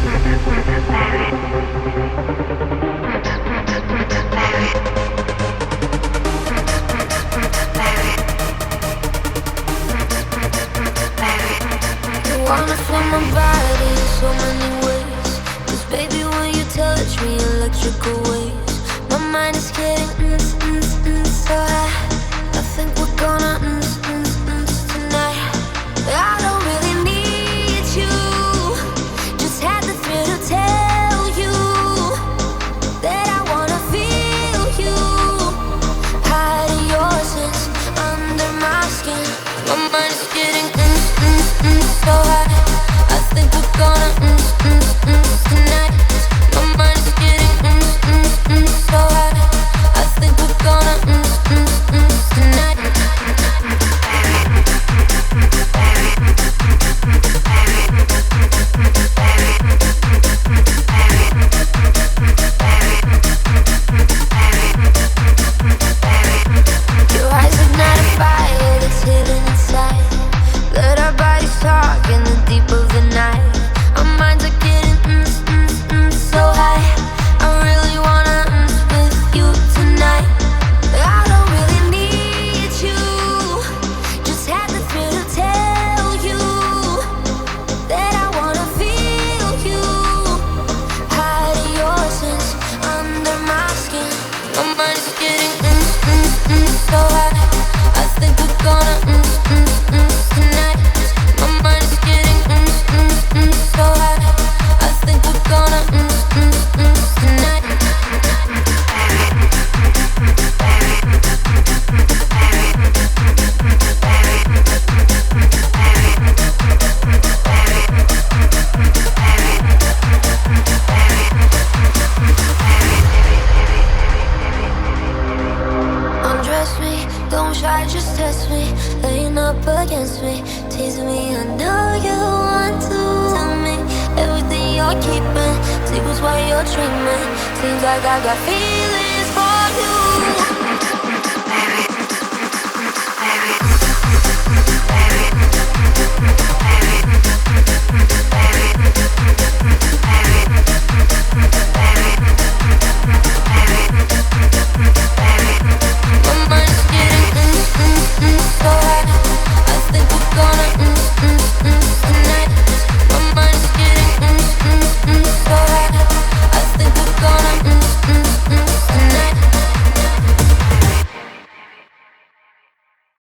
Wanna feel my body in so many ways. 'Cause baby, when you touch me, electrical waves. My mind is getting so high. I think we're gonna tonight. I don't really need you. Just had the thrill to tell you that I wanna feel you. Hiding your sense under my skin. My mind is getting so high. I think we're gonna tonight. My mind is getting so high. I think we're gonna tonight. Your eyes ignite a fire that's hidden inside. Let our bodies talk in the deep of the night. Our minds are getting so high. I really wanna with you tonight. I don't really need you. Just had the thrill to tell you that I wanna feel you. Hiding your sense under my skin. My mind is getting so high. I think we're gonna tonight. My mind is getting so high. I think we're gonna tonight. Undress me, don't try, just test me. Laying up against me, teasing me. I know you want to tell me everything you're keeping. Secrets while you're dreaming. Seems like I got feelings.